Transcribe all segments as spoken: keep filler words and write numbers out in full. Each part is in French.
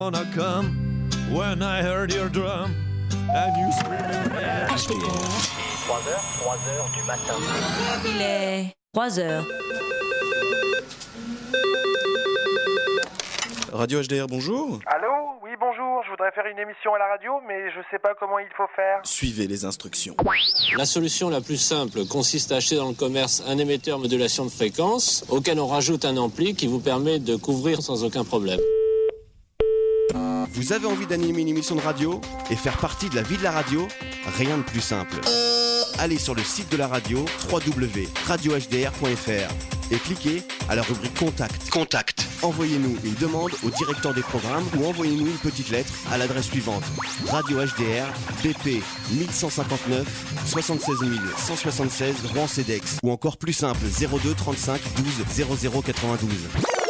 Wanna come when I heard your drum and you H D R. trois heures, trois heures du matin. Il est trois heures. Radio H D R, bonjour. Allô? Oui, bonjour. Je voudrais faire une émission à la radio, mais je sais pas comment il faut faire. Suivez les instructions. La solution la plus simple consiste à acheter dans le commerce un émetteur modulation de fréquence auquel on rajoute un ampli qui vous permet de couvrir sans aucun problème. Vous avez envie d'animer une émission de radio et faire partie de la vie de la radio? Rien de plus simple. Allez sur le site de la radio, w w w point radio h d r point f r, et cliquez à la rubrique Contact. Contact. Envoyez-nous une demande au directeur des programmes ou envoyez-nous une petite lettre à l'adresse suivante: Radio H D R, B P mille cent cinquante-neuf, soixante-seize mille cent soixante-seize, Rouen-Cedex, ou encore plus simple, zéro deux trente-cinq douze zéro zéro quatre-vingt-douze.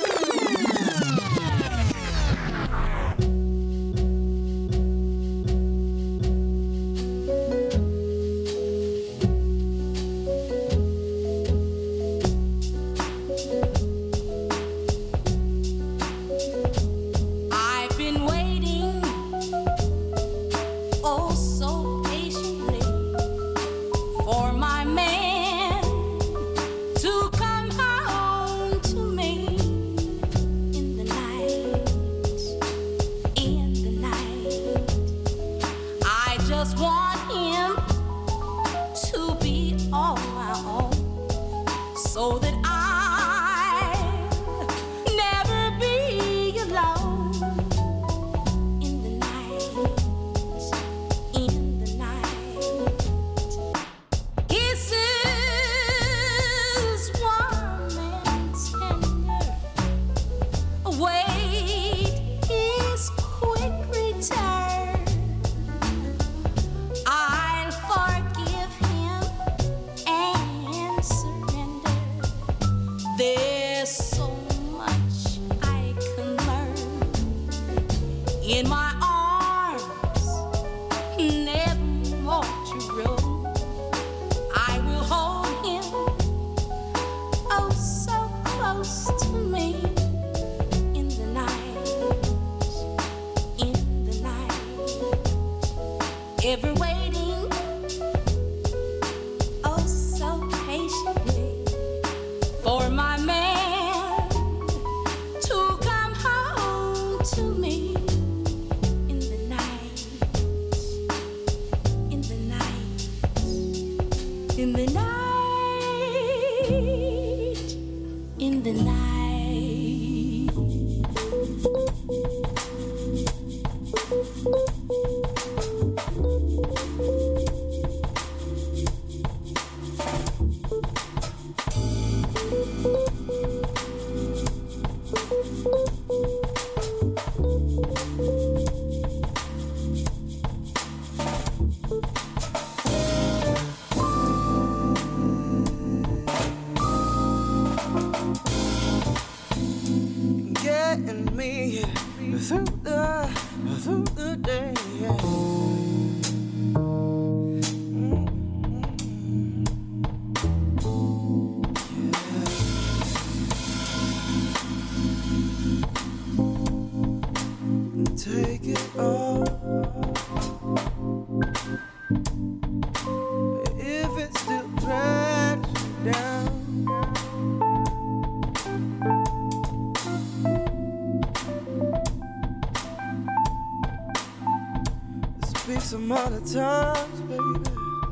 Some other times, baby,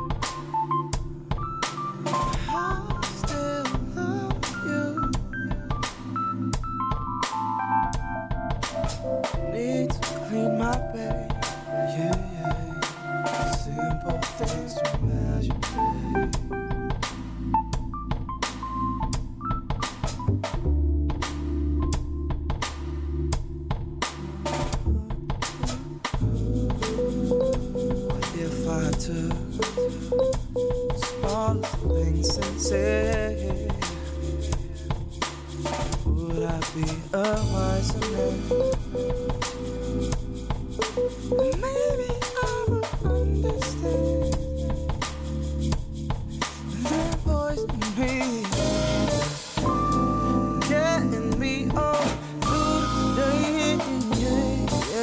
I still love you. Need to clean my bed, yeah, yeah. Simple things to measure, babe. Small things and say, would I be a wiser man? Maybe I would understand that voice in me, getting me all through the day, yeah, yeah.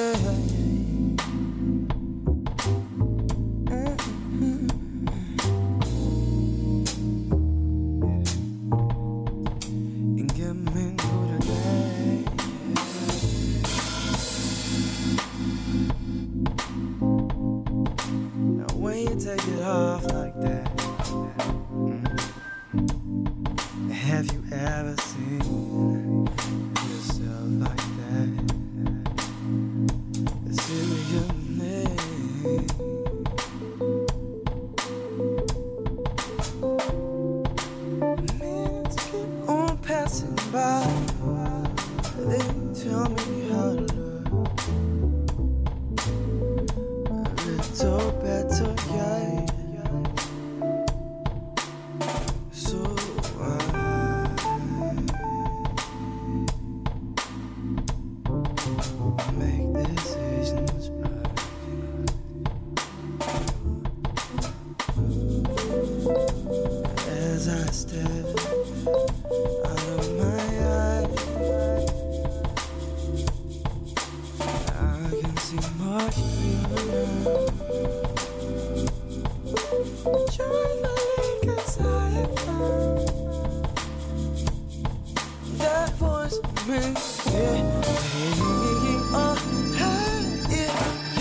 watch you joyfully, 'cause I have found that voice in me. Yeah, yeah, oh, hey, yeah,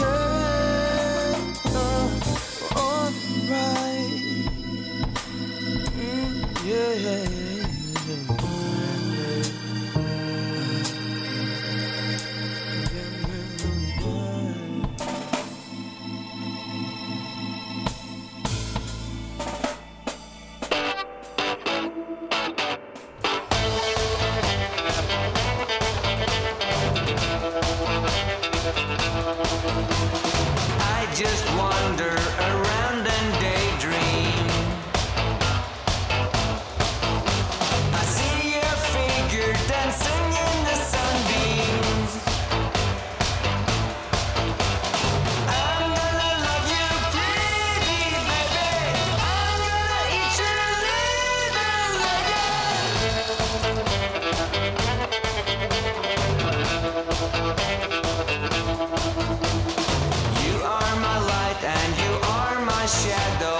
yeah, oh, all right, mm, yeah, yeah, yeah, yeah. Just wander around and daydream. I see your figure dancing in the sunbeams. I'm gonna love you pretty, baby. I'm gonna eat you little You are my light and you are my shadow.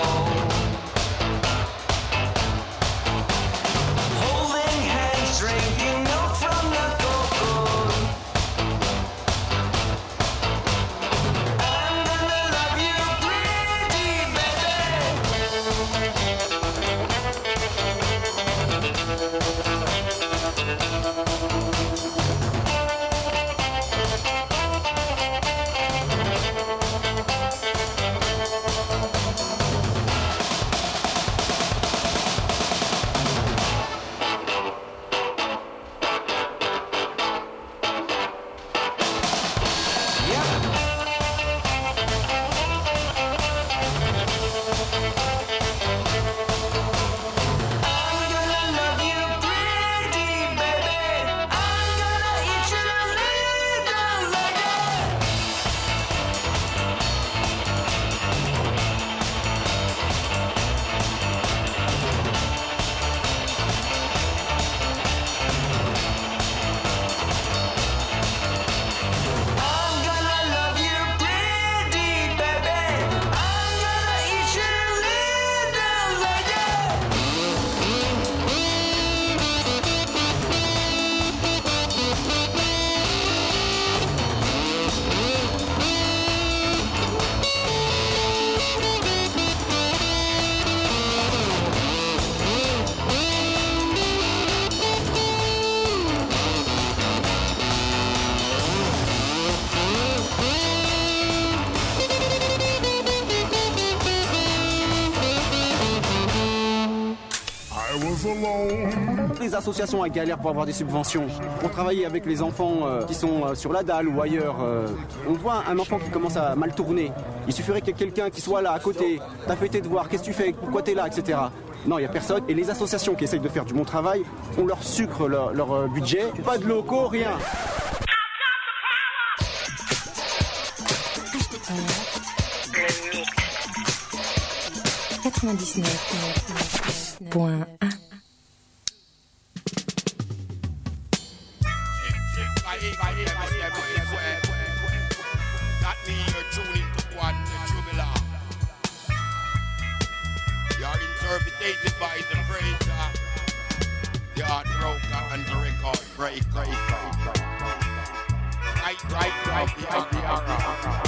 Holding hands, drinking milk from the cocoa. I'm gonna love you pretty, Les associations à galère pour avoir des subventions, pour travailler avec les enfants euh, qui sont euh, sur la dalle ou ailleurs. Euh, on voit un enfant qui commence à mal tourner. Il suffirait qu'il y ait quelqu'un qui soit là à côté. T'as fait tes devoirs, qu'est-ce que tu fais, pourquoi t'es là, et cetera. Non, il n'y a personne. Et les associations qui essayent de faire du bon travail, on leur sucre leur, leur euh, budget. Pas de locaux, rien. quatre-vingt-dix-neuf point un. That means you're tuning to one Jubila. You're interpreted by the phrase, the art broker and the record break, break, break. Right, right, right, the art, the art.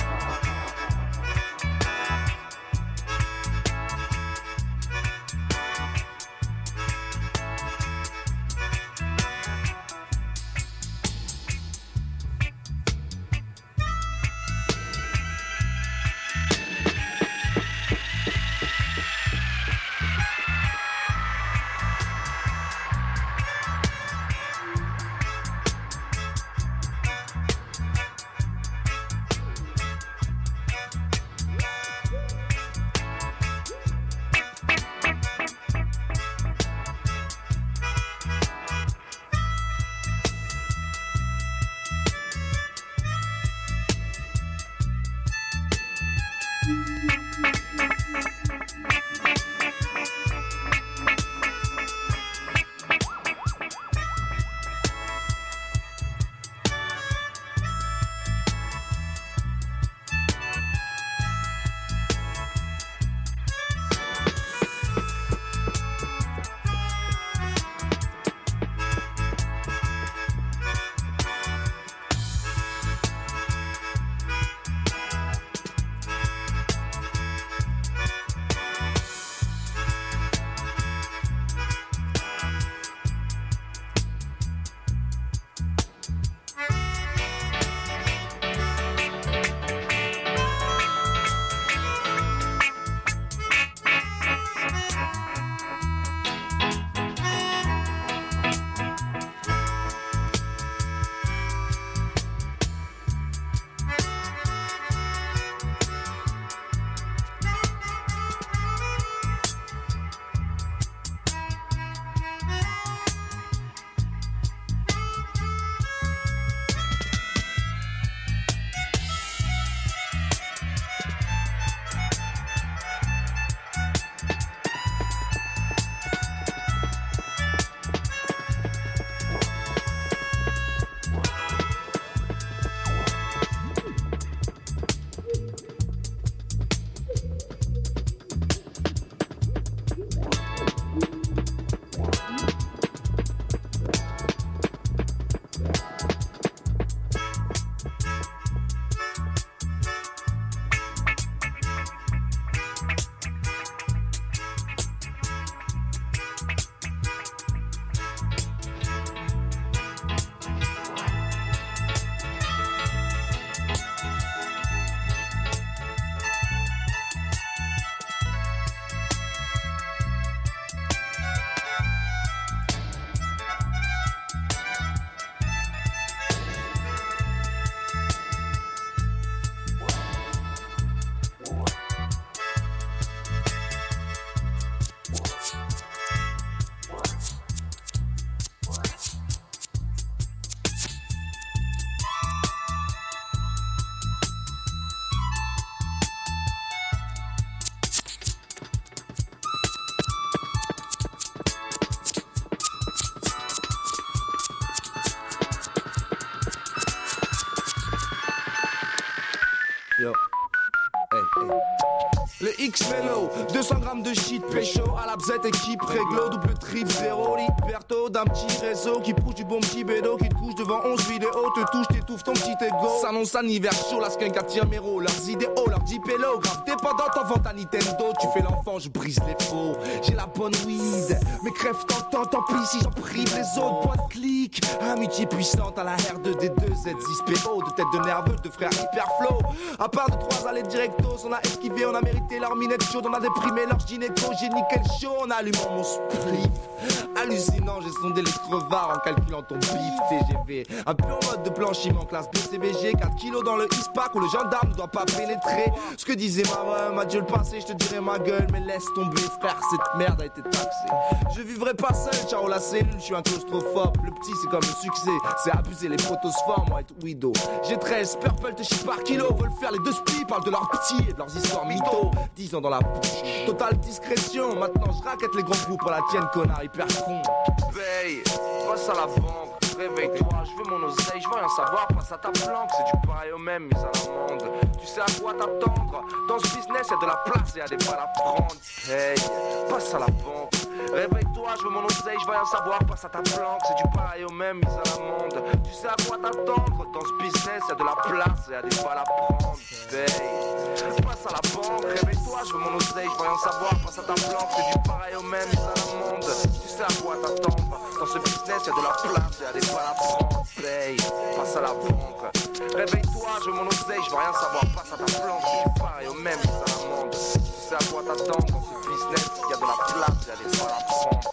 Yo. Hey, hey. Le X-Mellow, deux cents grammes de shit pécho à la bzette équipe réglo, double trip zéro, liberto d'un petit réseau qui pousse du bon petit bédo, qui te couche devant onze vidéos, te touche, t'étouffe ton petit ego. S'annonce un hiver chaud, la skunk attire mes rôles, leurs idéaux, leurs dix pélos, grave dépendant, t'en ta Nintendo, tu fais l'enfant, je brise les faux. J'ai la bonne weed, mais crève t'entends, tant pis si j'en prive les autres, point de clic. Amitié puissante à la R deux D deux Z six P O, de tête de nerveux, de frères hyper flow. À part de trois allées directos, on a esquivé, on a mérité leur minette chaude, on a déprimé leur gynéco, j'ai nickel chaud en allumant mon spliff. Hallucinant, j'ai sondé les crevards en calculant ton bif T G V. Un peu en mode de blanchiment, classe B C B G, quatre kilos dans le ISPAC où le gendarme ne doit pas pénétrer. Ce que disait ma ma Dieu le passé, je te dirais ma gueule, mais laisse tomber frère, cette merde a été taxée. Je vivrai pas seul, ciao la cellule, je suis un claustrophobe. Le petit c'est comme le succès, c'est abuser les protosphores, moi être widow. J'ai treize, purple te chie par kilo, veulent faire les deux spies, parlent de leurs petits et de leurs histoires mythos. dix ans dans la bouche, totale discrétion, maintenant je raquette les grands groupes pour la tienne connard hyper con. Paye, passe à la banque, réveille-toi, je veux mon oseille, je veux rien savoir, passe à ta planque, c'est du pareil au même, mise à l'amende. Tu sais à quoi t'attendre, dans ce business y'a de la place et y'a des balles à prendre. Paye, passe à la banque, réveille-toi, je veux mon oseille, je veux rien savoir, passe à ta planque, c'est du pareil au même, mise à l'amende. Tu sais à quoi t'attendre, dans ce business y'a de la place et y'a des balles à prendre. Paye, passe à la banque, réveille-toi, je veux mon oseille, je veux rien savoir, passe à ta planque, c'est du pareil au même, mise à l'amende. Tu sais à quoi t'attendre, dans ce business y'a de la place et y'a des balles à prendre. Paye, passe à la banque, réveille-toi, je veux mon oseille, je veux rien savoir, passe à ta planque, c'est du pareil au même, mise à l'amende. Tu sais à quoi t'attendre, dans ce business y'a de la place et y'a des balles à prendre.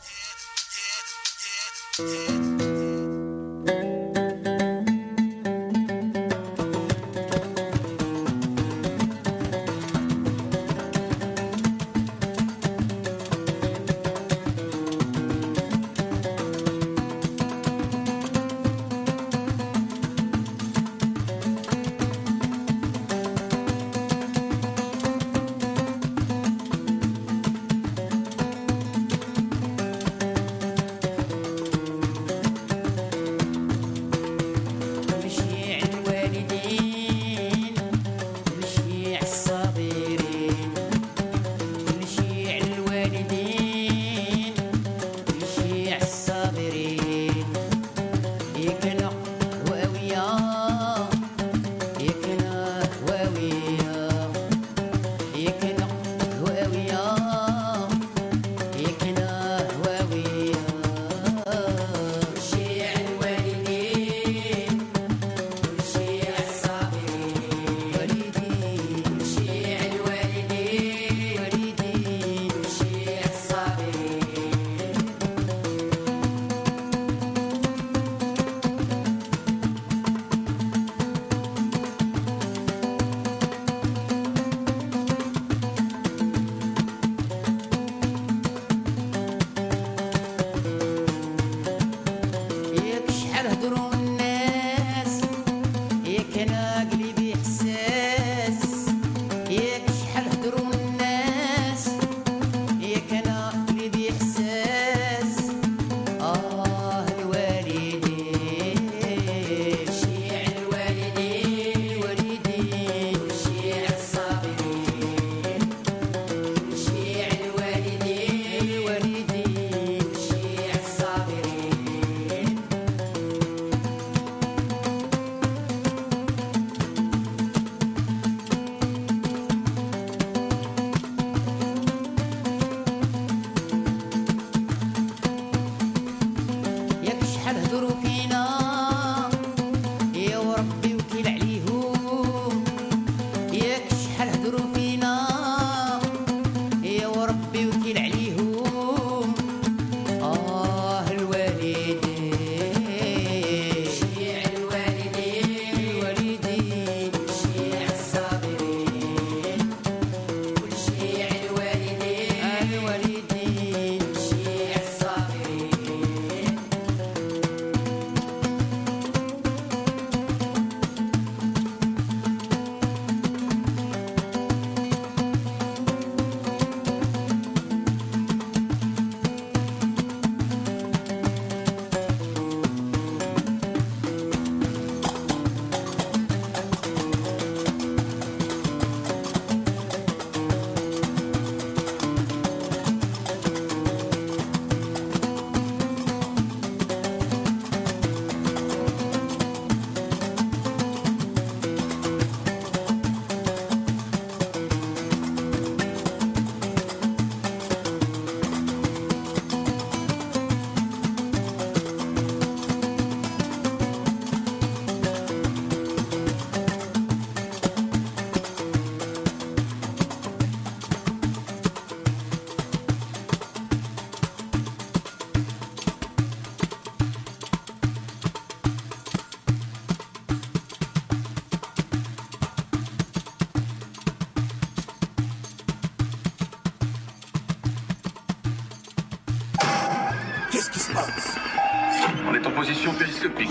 Qu'est-ce qui se passe? On est en position périscopique.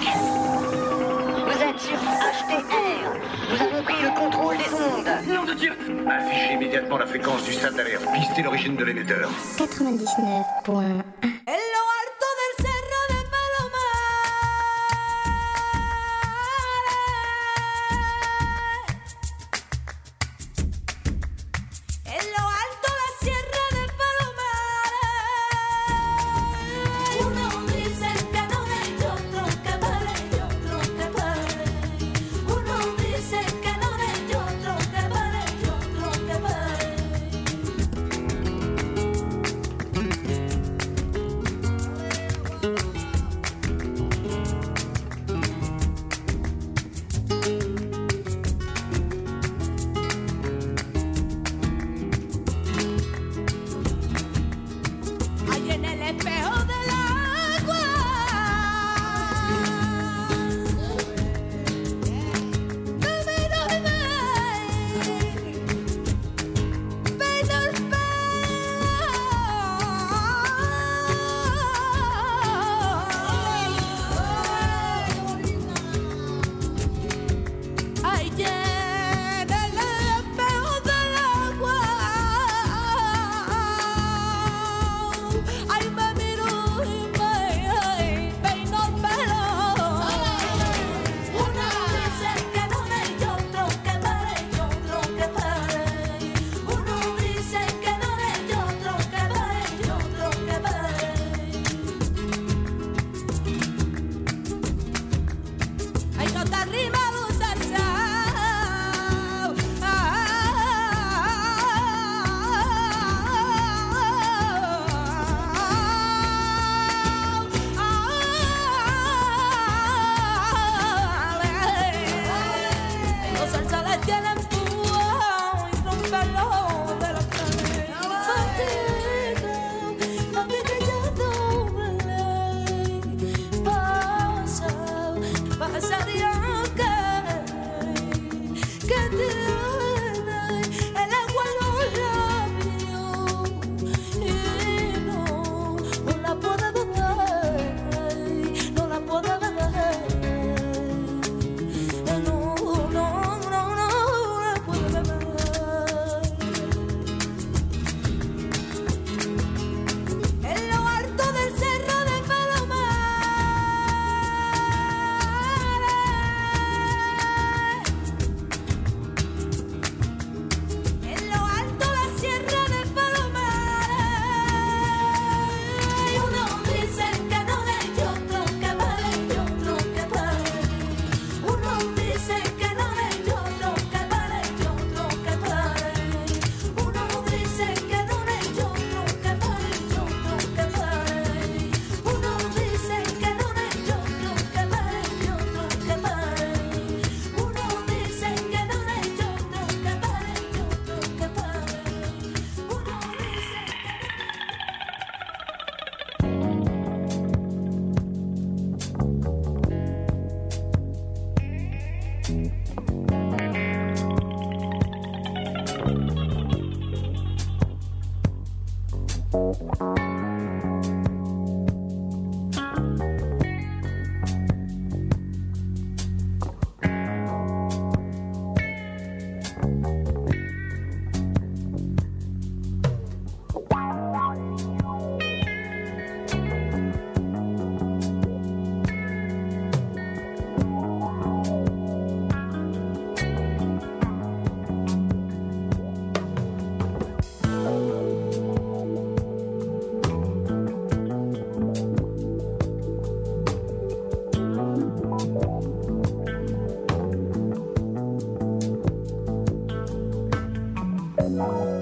Vous êtes sur H T R. Nous avons pris le contrôle des ondes. Nom de Dieu! Affichez immédiatement la fréquence du stade d'alerte. Pistez l'origine de l'émetteur. quatre-vingt-dix-neuf point un. Bye.